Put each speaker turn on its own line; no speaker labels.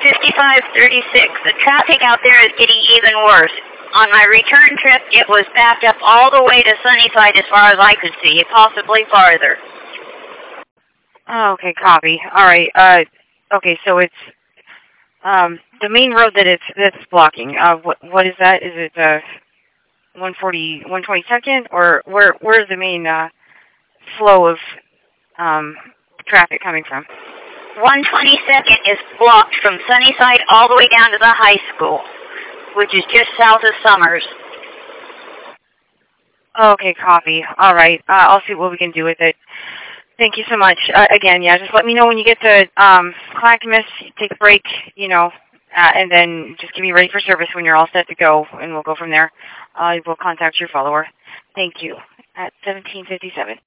5536. The traffic out there is getting even worse. On my return trip, it was backed up all the way to Sunnyside as far as I could see, possibly farther.
Okay, copy. All right. Okay, so it's the main road that's blocking. What is that? Is it 122nd, or where's the main flow of traffic coming from?
122nd is blocked from Sunnyside all the way down to the high school, which is just south of Summers.
Okay, copy. All right. I'll see what we can do with it. Thank you so much. Again, yeah, just let me know when you get to Clackamas. Take a break, and then just get me ready for service when you're all set to go, and we'll go from there. We'll contact your follower. Thank you. At 1757.